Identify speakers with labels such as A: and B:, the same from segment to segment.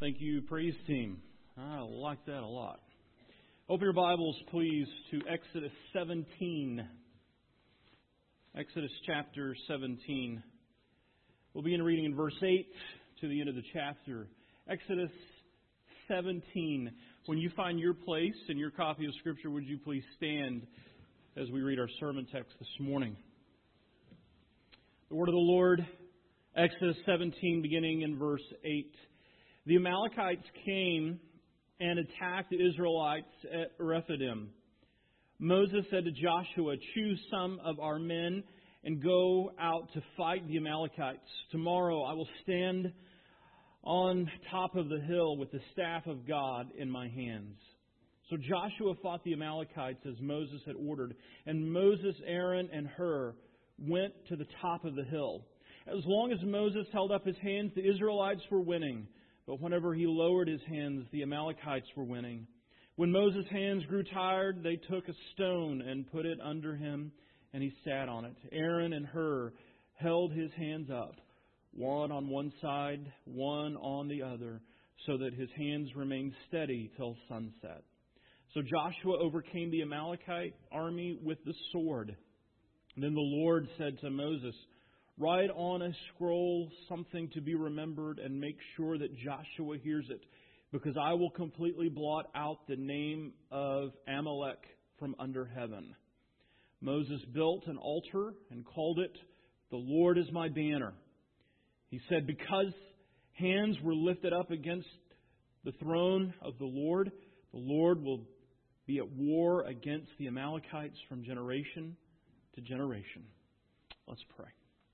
A: Thank you, praise team. I like that a lot. Open your Bibles, please, to Exodus 17. Exodus chapter 17. We'll begin reading in verse 8 to the end of the chapter. Exodus 17. When you find your place in your copy of Scripture, would you please stand as we read our sermon text this morning? The word of the Lord, Exodus 17, beginning in verse 8. The Amalekites came and attacked the Israelites at Rephidim. Moses said to Joshua, "Choose some of our men and go out to fight the Amalekites. Tomorrow I will stand on top of the hill with the staff of God in my hands." So Joshua fought the Amalekites as Moses had ordered, and Moses, Aaron, and Hur went to the top of the hill. As long as Moses held up his hands, the Israelites were winning. But whenever he lowered his hands, the Amalekites were winning. When Moses' hands grew tired, they took a stone and put it under him, and he sat on it. Aaron and Hur held his hands up, one on one side, one on the other, so that his hands remained steady till sunset. So Joshua overcame the Amalekite army with the sword. Then the Lord said to Moses, "Write on a scroll something to be remembered and make sure that Joshua hears it, because I will completely blot out the name of Amalek from under heaven." Moses built an altar and called it, "The Lord is my banner." He said, "Because hands were lifted up against the throne of the Lord will be at war against the Amalekites from generation to generation." Let's pray.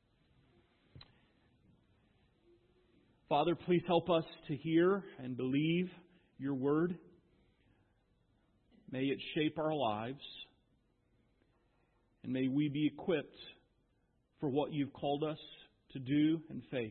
A: Father, please help us to hear and believe your word. May it shape our lives. And may we be equipped for what you've called us to do and face.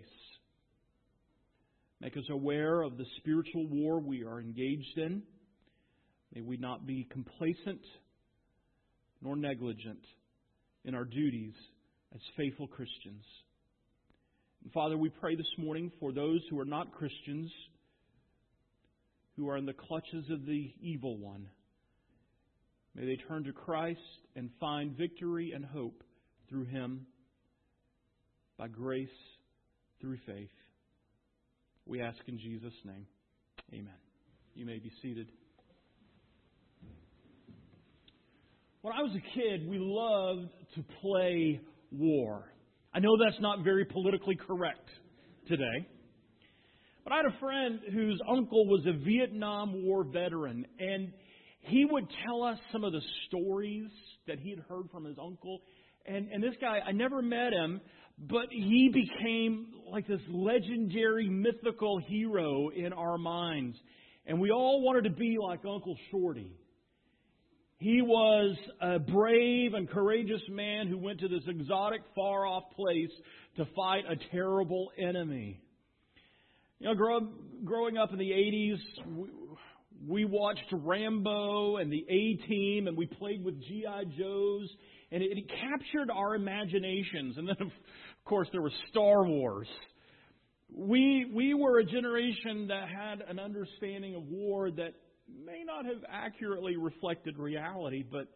A: Make us aware of the spiritual war we are engaged in. May we not be complacent nor negligent in our duties as faithful Christians. And Father, we pray this morning for those who are not Christians, who are in the clutches of the evil one. May they turn to Christ and find victory and hope through Him, by grace, through faith. We ask in Jesus' name. Amen. You may be seated. When I was a kid, we loved to play war. I know that's not very politically correct today. But I had a friend whose uncle was a Vietnam War veteran, and he would tell us some of the stories that he had heard from his uncle. And this guy, I never met him, but he became like this legendary, mythical hero in our minds. And we all wanted to be like Uncle Shorty. He was a brave and courageous man who went to this exotic, far-off place to fight a terrible enemy. You know, growing up in the 80s, we watched Rambo and the A-Team, and we played with G.I. Joes, and it captured our imaginations. And then, of course, there was Star Wars. We were a generation that had an understanding of war that may not have accurately reflected reality, but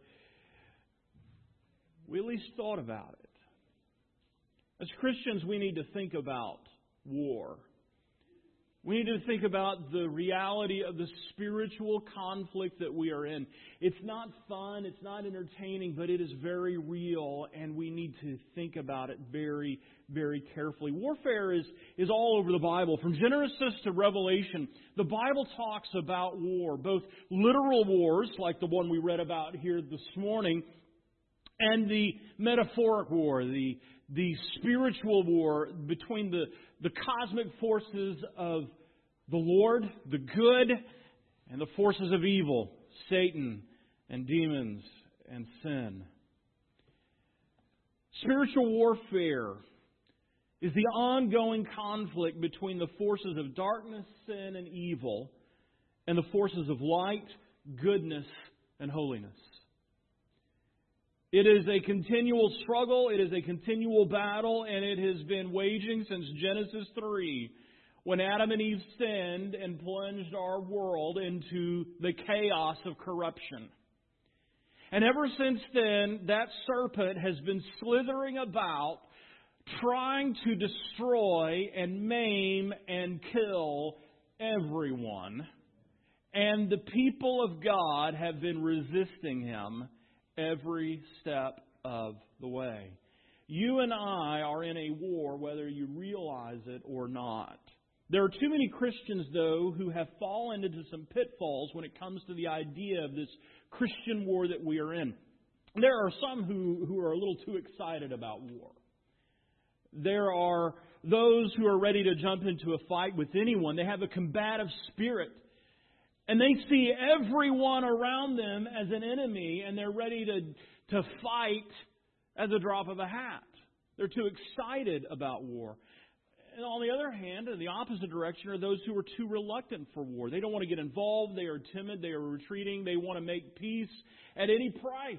A: we at least thought about it. As Christians, we need to think about war. We need to think about the reality of the spiritual conflict that we are in. It's not fun, it's not entertaining, but it is very real, and we need to think about it very, very carefully. Warfare is all over the Bible. From Genesis to Revelation, the Bible talks about war, both literal wars, like the one we read about here this morning, and the metaphoric war, the spiritual war between the cosmic forces of the Lord, the good, and the forces of evil, Satan and demons and sin. Spiritual warfare is the ongoing conflict between the forces of darkness, sin, and evil, and the forces of light, goodness, and holiness. It is a continual struggle, it is a continual battle, and it has been waging since Genesis 3 when Adam and Eve sinned and plunged our world into the chaos of corruption. And ever since then, that serpent has been slithering about, trying to destroy and maim and kill everyone. And the people of God have been resisting him every step of the way. You and I are in a war, whether you realize it or not. There are too many Christians, though, who have fallen into some pitfalls when it comes to the idea of this Christian war that we are in. There are some who are a little too excited about war. There are those who are ready to jump into a fight with anyone. They have a combative spirit. And they see everyone around them as an enemy, and they're ready to fight as a drop of a hat. They're too excited about war. And on the other hand, in the opposite direction, are those who are too reluctant for war. They don't want to get involved. They are timid. They are retreating. They want to make peace at any price.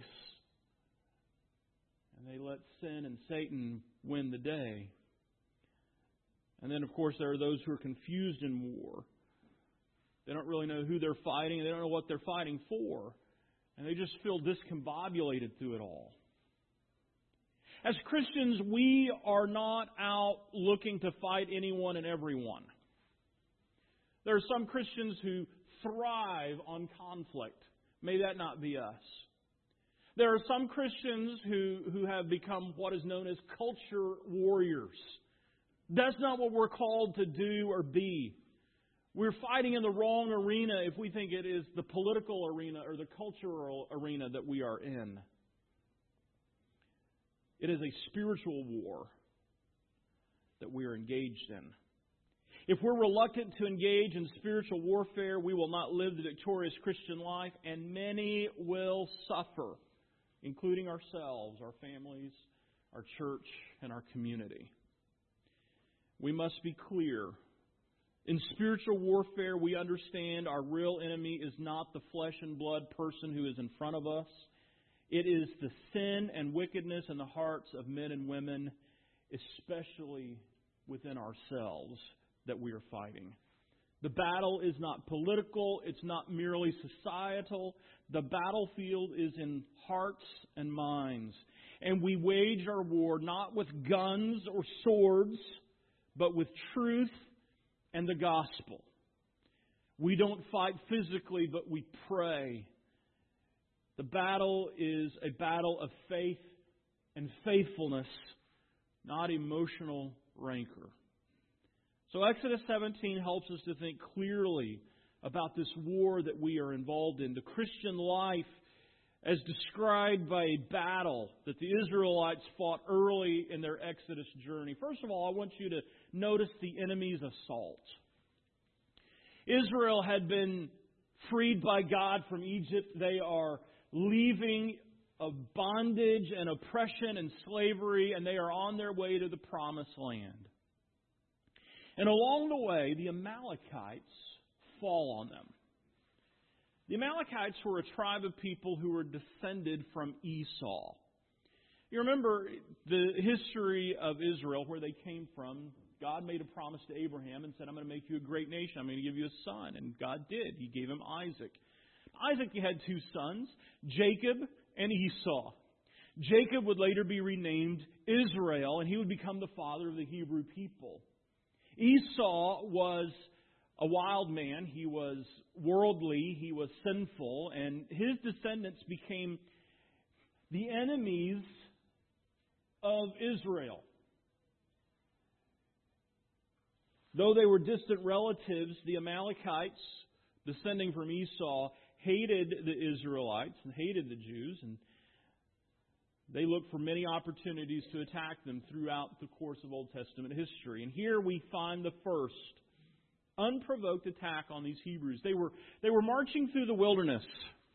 A: And they let sin and Satan win the day. And then, of course, there are those who are confused in war. They don't really know who they're fighting. They don't know what they're fighting for. And they just feel discombobulated through it all. As Christians, we are not out looking to fight anyone and everyone. There are some Christians who thrive on conflict. May that not be us. There are some Christians who have become what is known as culture warriors. That's not what we're called to do or be. We're fighting in the wrong arena if we think it is the political arena or the cultural arena that we are in. It is a spiritual war that we are engaged in. If we're reluctant to engage in spiritual warfare, we will not live the victorious Christian life, and many will suffer, including ourselves, our families, our church, and our community. We must be clear. In spiritual warfare, we understand our real enemy is not the flesh and blood person who is in front of us. It is the sin and wickedness in the hearts of men and women, especially within ourselves, that we are fighting. The battle is not political. It's not merely societal. The battlefield is in hearts and minds. And we wage our war not with guns or swords, but with truth and the gospel. We don't fight physically, but we pray. The battle is a battle of faith and faithfulness, not emotional rancor. So Exodus 17 helps us to think clearly about this war that we are involved in. The Christian life as described by a battle that the Israelites fought early in their Exodus journey. First of all, I want you to notice the enemy's assault. Israel had been freed by God from Egypt. They are leaving of bondage and oppression and slavery, and they are on their way to the Promised Land. And along the way, the Amalekites fall on them. The Amalekites were a tribe of people who were descended from Esau. You remember the history of Israel, where they came from. God made a promise to Abraham and said, I'm going to make you a great nation. I'm going to give you a son. And God did. He gave him Isaac. Isaac had two sons, Jacob and Esau. Jacob would later be renamed Israel, and he would become the father of the Hebrew people. Esau was a wild man. He was worldly. He was sinful. And his descendants became the enemies of Israel. Though they were distant relatives, the Amalekites, descending from Esau, hated the Israelites and hated the Jews, and they looked for many opportunities to attack them throughout the course of Old Testament history. And here we find the first unprovoked attack on these Hebrews. They were marching through the wilderness.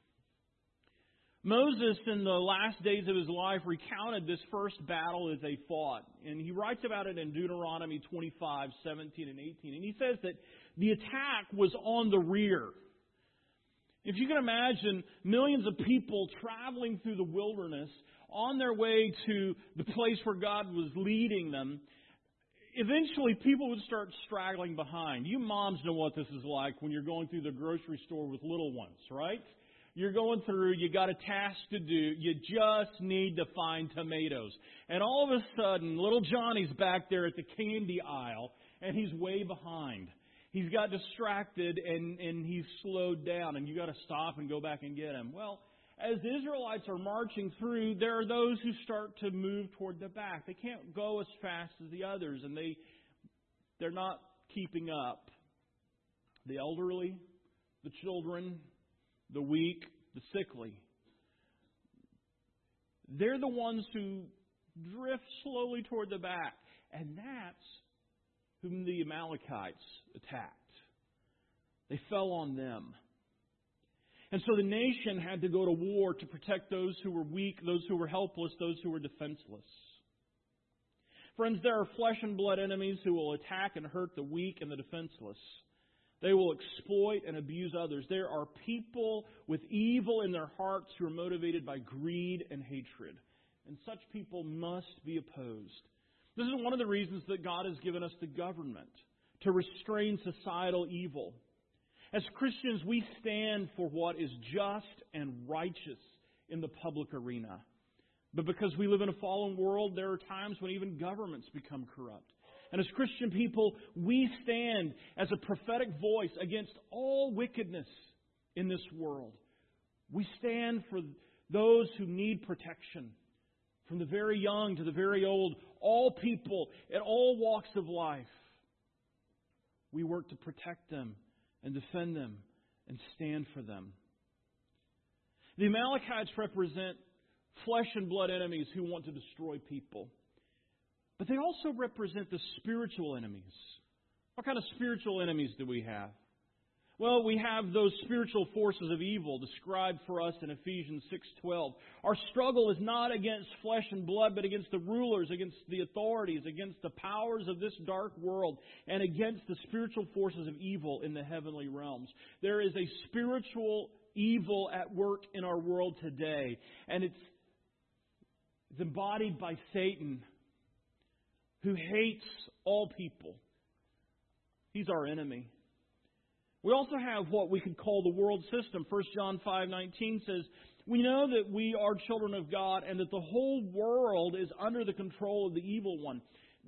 A: Moses, in the last days of his life, recounted this first battle as they fought. And he writes about it in Deuteronomy 25, 17, and 18. And he says that the attack was on the rear. If you can imagine millions of people traveling through the wilderness on their way to the place where God was leading them, eventually people would start straggling behind. You moms know what this is like when you're going through the grocery store with little ones, right? You're going through, you got a task to do, you just need to find tomatoes. And all of a sudden, little Johnny's back there at the candy aisle, and he's way behind. He's got distracted, and he's slowed down, and you got to stop and go back and get him. Well, as the Israelites are marching through, there are those who start to move toward the back. They can't go as fast as the others, and they're not keeping up. The elderly, the children, the weak, the sickly. They're the ones who drift slowly toward the back. And that's whom the Amalekites attacked. They fell on them. And so the nation had to go to war to protect those who were weak, those who were helpless, those who were defenseless. Friends, there are flesh and blood enemies who will attack and hurt the weak and the defenseless. They will exploit and abuse others. There are people with evil in their hearts who are motivated by greed and hatred. And such people must be opposed. This is one of the reasons that God has given us the government, to restrain societal evil. As Christians, we stand for what is just and righteous in the public arena. But because we live in a fallen world, there are times when even governments become corrupt. And as Christian people, we stand as a prophetic voice against all wickedness in this world. We stand for those who need protection, from the very young to the very old, all people at all walks of life. We work to protect them and defend them and stand for them. The Amalekites represent flesh and blood enemies who want to destroy people. But they also represent the spiritual enemies. What kind of spiritual enemies do we have? Well, we have those spiritual forces of evil described for us in Ephesians 6:12. Our struggle is not against flesh and blood, but against the rulers, against the authorities, against the powers of this dark world, and against the spiritual forces of evil in the heavenly realms. There is a spiritual evil at work in our world today, and it's embodied by Satan, who hates all people. He's our enemy. We also have what we could call the world system. 1 John 5:19 says, "We know that we are children of God and that the whole world is under the control of the evil one."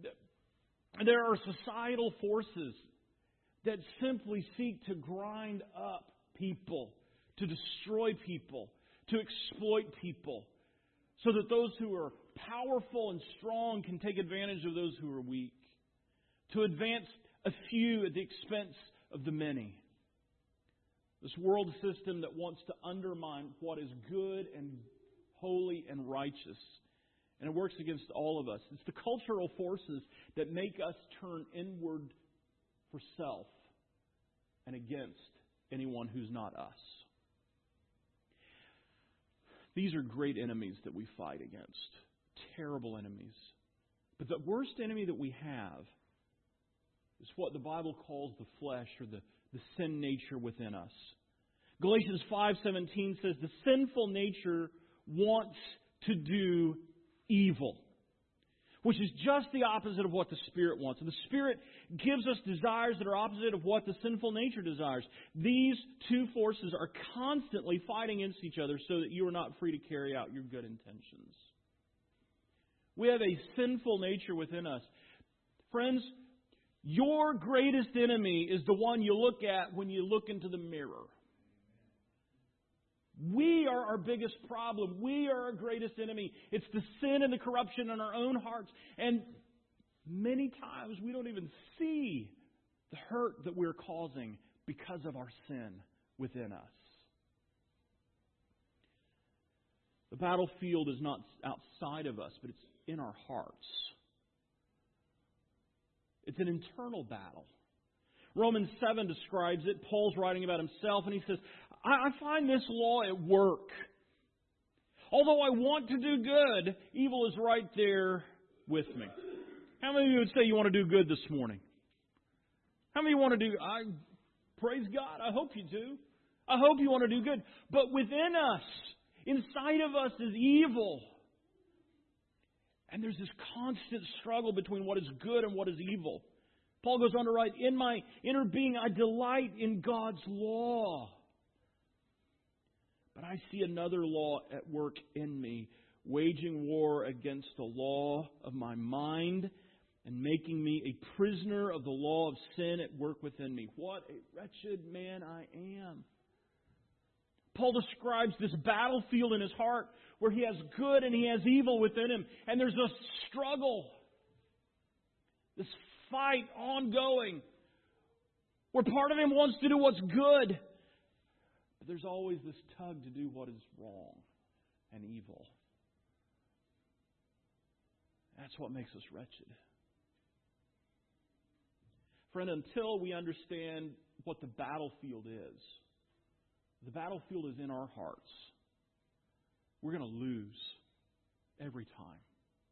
A: There are societal forces that simply seek to grind up people, to destroy people, to exploit people, so that those who are powerful and strong can take advantage of those who are weak, to advance a few at the expense of the many. This world system that wants to undermine what is good and holy and righteous. And it works against all of us. It's the cultural forces that make us turn inward for self and against anyone who's not us. These are great enemies that we fight against. Terrible enemies. But the worst enemy that we have is what the Bible calls the flesh, or the sin nature within us. Galatians 5:17 says the sinful nature wants to do evil, which is just the opposite of what the Spirit wants. And the Spirit gives us desires that are opposite of what the sinful nature desires. These two forces are constantly fighting against each other so that you are not free to carry out your good intentions. We have a sinful nature within us. Friends, your greatest enemy is the one you look at when you look into the mirror. We are our biggest problem. We are our greatest enemy. It's the sin and the corruption in our own hearts. And many times we don't even see the hurt that we're causing because of our sin within us. The battlefield is not outside of us, but it's in our hearts. It's an internal battle. Romans 7 describes it. Paul's writing about himself, and he says, I find this law at work. Although I want to do good, evil is right there with me. How many of you would say you want to do good this morning? How many of you want to do... praise God, I hope you do. I hope you want to do good. But within us, inside of us is evil. And there's this constant struggle between what is good and what is evil. Paul goes on to write, in my inner being I delight in God's law. But I see another law at work in me, waging war against the law of my mind and making me a prisoner of the law of sin at work within me. What a wretched man I am. Paul describes this battlefield in his heart where he has good and he has evil within him. And there's a struggle, this fight ongoing, where part of him wants to do what's good. But there's always this tug to do what is wrong and evil. That's what makes us wretched. Friend, until we understand what the battlefield is, the battlefield is in our hearts, we're going to lose every time.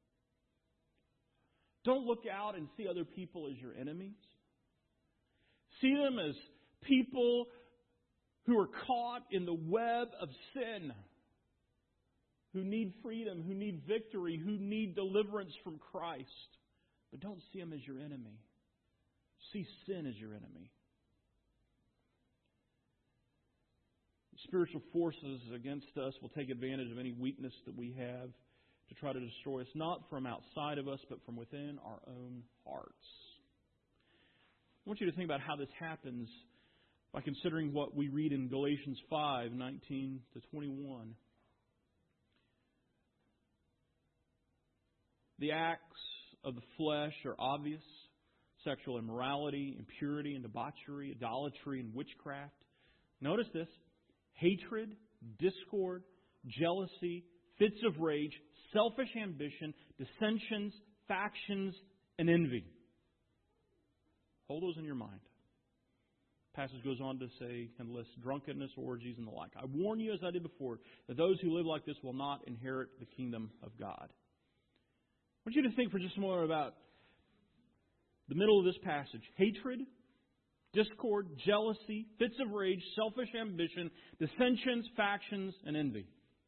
A: Don't look out and see other people as your enemies. See them as people who are caught in the web of sin, who need freedom, who need victory, who need deliverance from Christ. But don't see them as your enemy. See sin as your enemy. Spiritual forces against us will take advantage of any weakness that we have to try to destroy us, not from outside of us, but from within our own hearts. I want you to think about how this happens by considering what we read in Galatians 5:19 to 21. The acts of the flesh are obvious: sexual immorality, impurity and debauchery, idolatry and witchcraft. Notice this: hatred, discord, jealousy, fits of rage, selfish ambition, dissensions, factions, and envy. Hold those in your mind. The passage goes on to say and list drunkenness, orgies, and the like. I warn you, as I did before, that those who live like this will not inherit the kingdom of God. I want you to think for just a moment about the middle of this passage: hatred, discord, jealousy, fits of rage, selfish ambition, dissensions, factions, and envy.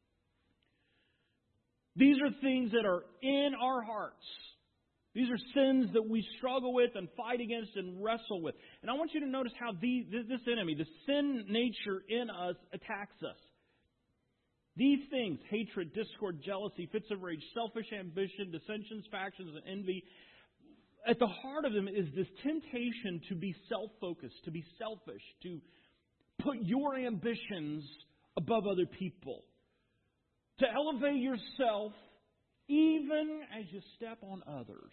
A: These are things that are in our hearts. These are sins that we struggle with and fight against and wrestle with. And I want you to notice how this enemy, the sin nature in us, attacks us. These things, hatred, discord, jealousy, fits of rage, selfish ambition, dissensions, factions, and envy, at the heart of them is this temptation to be self-focused, to be selfish, to put your ambitions above other people, to elevate yourself even as you step on others.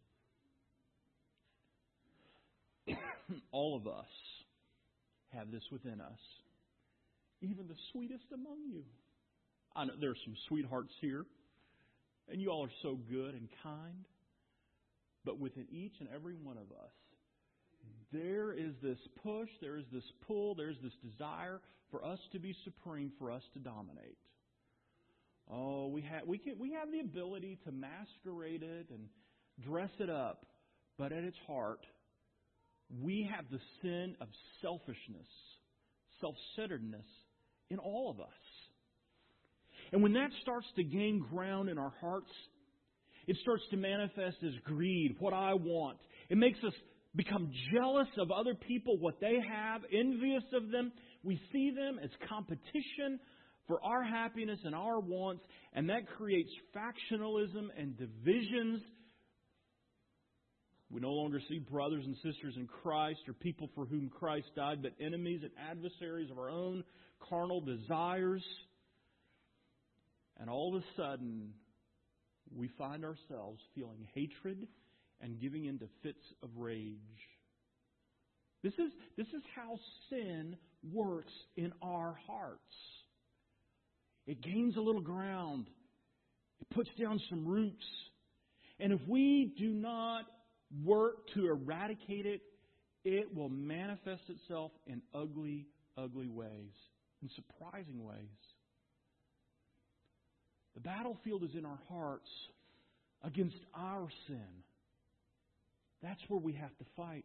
A: All of us have this within us, even the sweetest among you. I know there are some sweethearts here, and you all are so good and kind. But within each and every one of us, there is this push, there is this pull, there's this desire for us to be supreme, for us to dominate. Oh, we have the ability to masquerade it and dress it up, but at its heart, we have the sin of selfishness, self-centeredness in all of us. And when that starts to gain ground in our hearts, it starts to manifest as greed, what I want. It makes us become jealous of other people, what they have, envious of them. We see them as competition for our happiness and our wants, and that creates factionalism and divisions. We no longer see brothers and sisters in Christ or people for whom Christ died, but enemies and adversaries of our own carnal desires. And all of a sudden, we find ourselves feeling hatred and giving into fits of rage. This is how sin works in our hearts. It gains a little ground. It puts down some roots. And if we do not work to eradicate it, it will manifest itself in ugly, ugly ways, in surprising ways. The battlefield is in our hearts against our sin. That's where we have to fight.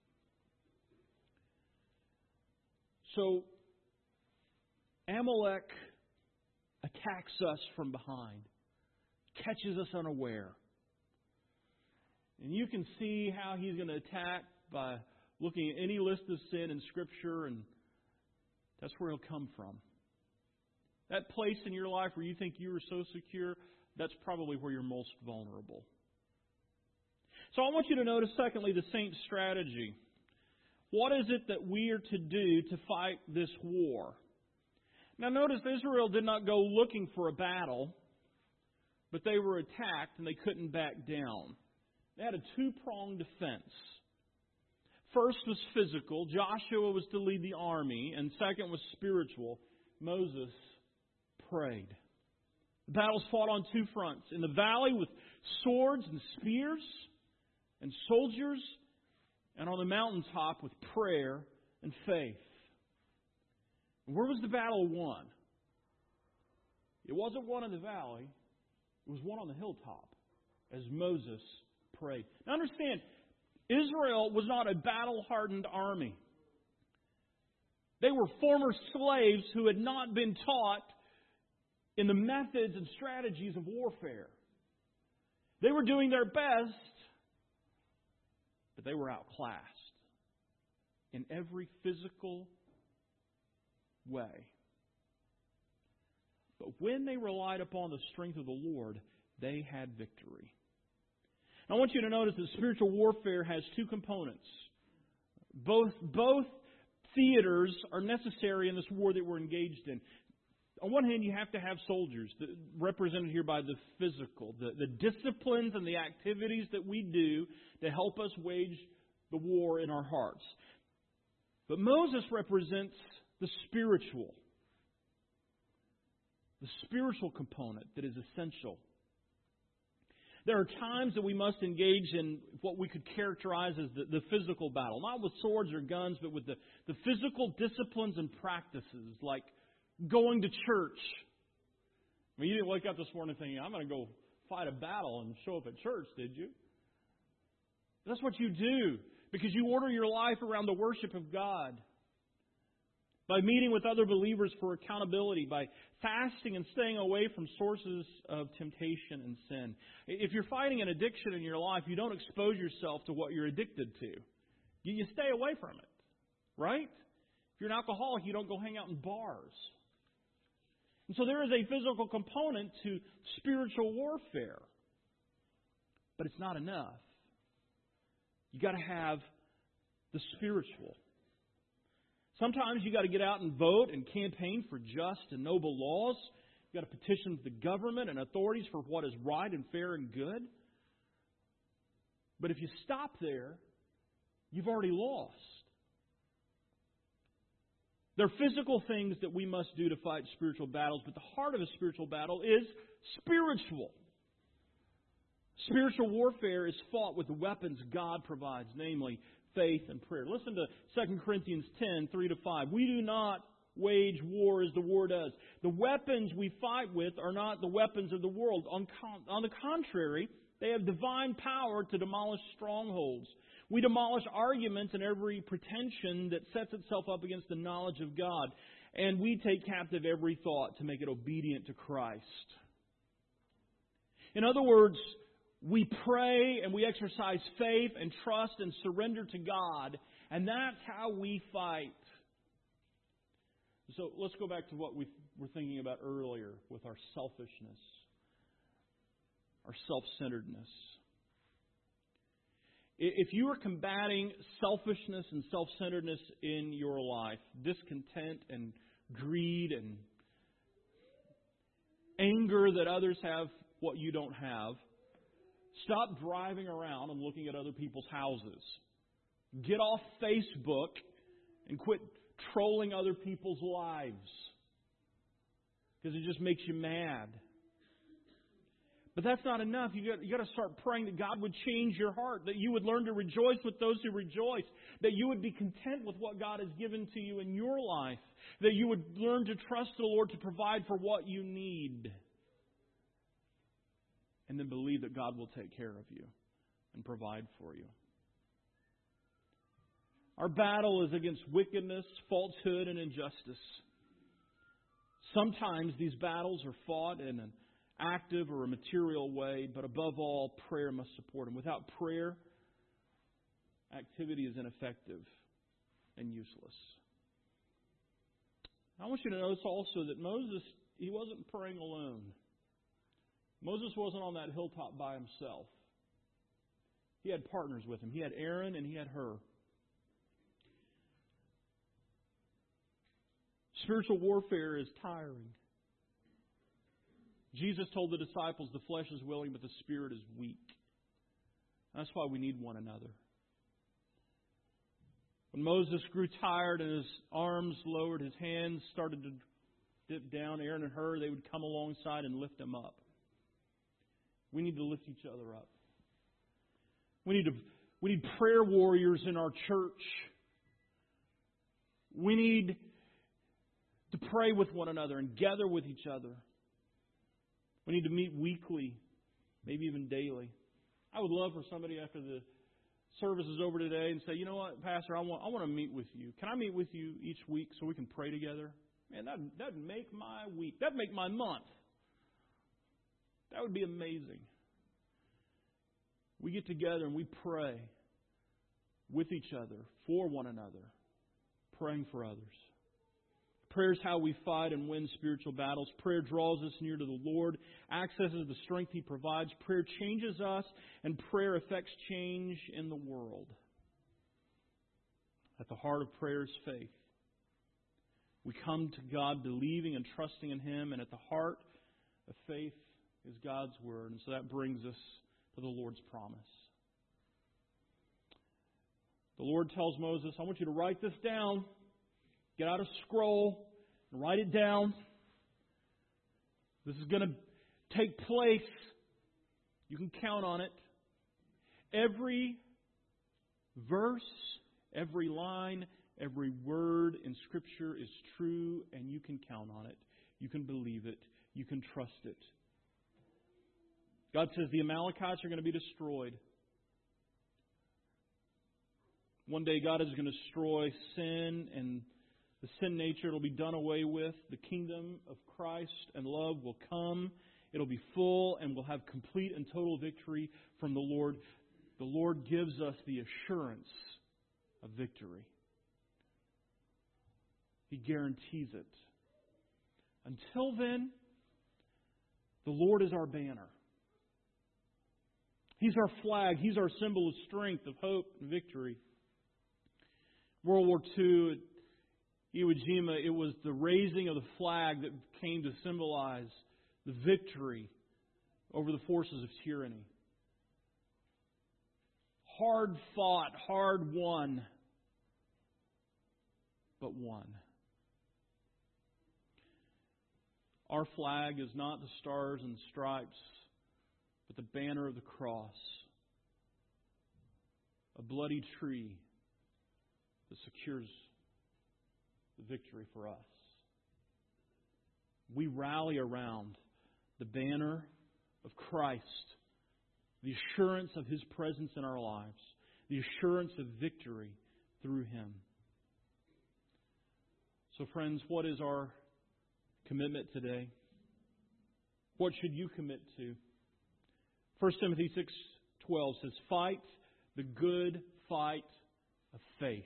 A: So, Amalek attacks us from behind. catches us unaware. And you can see how He's going to attack by looking at any list of sin in Scripture, and that's where He'll come from. That place in your life where you think you are so secure, that's probably where you're most vulnerable. So I want you to notice, secondly, the saint's strategy. What is it that we are to do to fight this war? Now notice Israel did not go looking for a battle, but they were attacked and they couldn't back down. They had a two-pronged defense. First was physical. Joshua was to lead the army. And second was spiritual. Moses prayed. The battles fought on two fronts. In the valley with swords and spears and soldiers, and on the mountaintop with prayer and faith. And where was the battle won? It wasn't won in the valley. It was won on the hilltop as Moses prayed. Now understand, Israel was not a battle-hardened army. They were former slaves who had not been taught in the methods and strategies of warfare. They were doing their best, but they were outclassed in every physical way. But when they relied upon the strength of the Lord, they had victory. Now, I want you to notice that spiritual warfare has two components. Both theaters are necessary in this war that we're engaged in. On one hand, you have to have soldiers, represented here by the physical, the disciplines and the activities that we do to help us wage the war in our hearts. But Moses represents the spiritual component that is essential. There are times that we must engage in what we could characterize as the physical battle. Not with swords or guns, but with the physical disciplines and practices, like going to church. I mean, you didn't wake up this morning thinking, I'm going to go fight a battle and show up at church, did you? That's what you do, because you order your life around the worship of God. By meeting with other believers for accountability, by fasting and staying away from sources of temptation and sin. If you're fighting an addiction in your life, you don't expose yourself to what you're addicted to. You stay away from it, right? If you're an alcoholic, you don't go hang out in bars. And so there is a physical component to spiritual warfare. But it's not enough. You've got to have the spiritual. Sometimes you got to get out and vote and campaign for just and noble laws. You've got to petition the government and authorities for what is right and fair and good. But if you stop there, you've already lost. There are physical things that we must do to fight spiritual battles, but the heart of a spiritual battle is spiritual. Spiritual warfare is fought with the weapons God provides, namely faith and prayer. Listen to 2 Corinthians 10, 3-5. We do not wage war as the war does. The weapons we fight with are not the weapons of the world. On the contrary, they have divine power to demolish strongholds. We demolish arguments and every pretension that sets itself up against the knowledge of God. And we take captive every thought to make it obedient to Christ. In other words, we pray and we exercise faith and trust and surrender to God. And that's how we fight. So let's go back to what we were thinking about earlier with our selfishness, our self-centeredness. If you are combating selfishness and self-centeredness in your life, discontent and greed and anger that others have what you don't have, stop driving around and looking at other people's houses. Get off Facebook and quit trolling other people's lives, because it just makes you mad. But that's not enough. You got to start praying that God would change your heart, that you would learn to rejoice with those who rejoice, that you would be content with what God has given to you in your life, that you would learn to trust the Lord to provide for what you need, and then believe that God will take care of you and provide for you. Our battle is against wickedness, falsehood, and injustice. Sometimes these battles are fought in an active or a material way, but above all, prayer must support him. Without prayer, activity is ineffective and useless. I want you to notice also that Moses, he wasn't praying alone. Moses wasn't on that hilltop by himself. He had partners with him. He had Aaron and he had Hur. Spiritual warfare is tiring. Jesus told the disciples, the flesh is willing, but the spirit is weak. That's why we need one another. When Moses grew tired and his arms lowered, his hands started to dip down, Aaron and Hur, they would come alongside and lift him up. We need to lift each other up. We need prayer warriors in our church. We need to pray with one another and gather with each other. We need to meet weekly, maybe even daily. I would love for somebody after the service is over today and say, you know what, Pastor, I want to meet with you. Can I meet with you each week so we can pray together? Man, that'd make my week. That'd make my month. That would be amazing. We get together and we pray with each other, for one another, praying for others. Prayer is how we fight and win spiritual battles. Prayer draws us near to the Lord, accesses the strength He provides. Prayer changes us, and prayer affects change in the world. At the heart of prayer is faith. We come to God believing and trusting in Him, and at the heart of faith is God's Word. And so that brings us to the Lord's promise. The Lord tells Moses, I want you to write this down. Get out a scroll and write it down. This is going to take place. You can count on it. Every verse, every line, every word in Scripture is true, and you can count on it. You can believe it. You can trust it. God says the Amalekites are going to be destroyed. One day God is going to destroy sin and the sin nature. It'll be done away with. The kingdom of Christ and love will come. It'll be full and we'll have complete and total victory from the Lord. The Lord gives us the assurance of victory. He guarantees it. Until then, the Lord is our banner. He's our flag. He's our symbol of strength, of hope, and victory. World War II, at Iwo Jima, it was the raising of the flag that came to symbolize the victory over the forces of tyranny. Hard fought, hard won, but won. Our flag is not the stars and stripes, but the banner of the cross. A bloody tree that secures the victory for us. We rally around the banner of Christ, the assurance of His presence in our lives, the assurance of victory through Him. So friends, what is our commitment today? What should you commit to? 1 Timothy 6:12 says, fight the good fight of faith.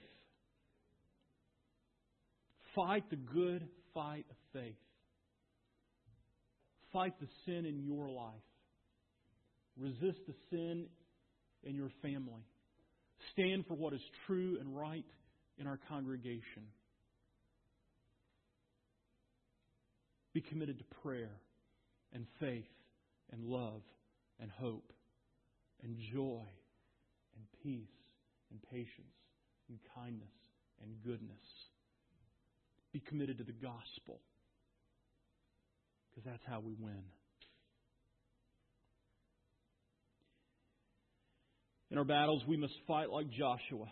A: Fight the good fight of faith. Fight the sin in your life. Resist the sin in your family. Stand for what is true and right in our congregation. Be committed to prayer and faith and love and hope and joy and peace and patience and kindness and goodness. Be committed to the gospel, because that's how we win. In our battles, we must fight like Joshua.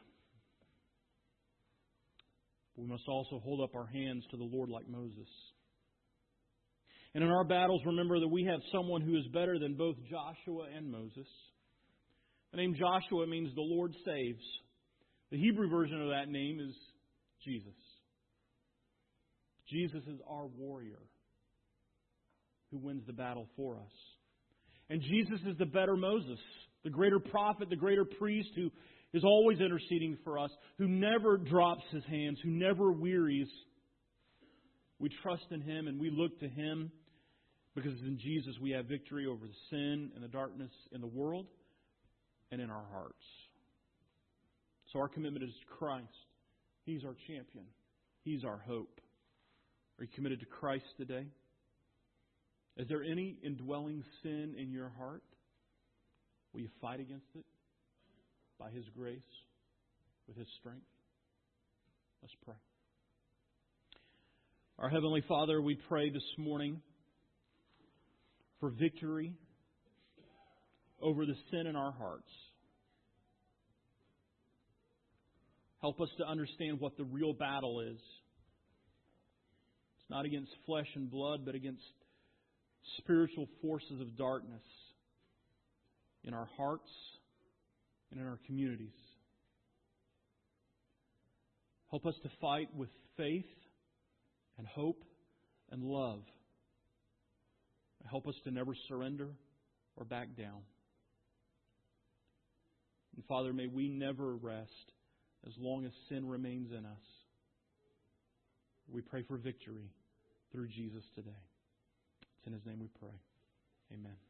A: We must also hold up our hands to the Lord like Moses. And in our battles, remember that we have someone who is better than both Joshua and Moses. The name Joshua means the Lord saves. The Hebrew version of that name is Jesus. Jesus is our warrior. who wins the battle for us. And Jesus is the better Moses, the greater prophet, the greater priest who is always interceding for us, who never drops His hands, who never wearies. We trust in Him and we look to Him because in Jesus we have victory over the sin and the darkness in the world and in our hearts. So our commitment is to Christ. He's our champion. He's our hope. Are you committed to Christ today? Is there any indwelling sin in your heart? Will you fight against it by His grace, with His strength? Let's pray. Our Heavenly Father, we pray this morning for victory over the sin in our hearts. Help us to understand what the real battle is. It's not against flesh and blood, but against spiritual forces of darkness in our hearts and in our communities. Help us to fight with faith and hope and love. Help us to never surrender or back down. And Father, may we never rest as long as sin remains in us. We pray for victory through Jesus today. It's in His name we pray. Amen.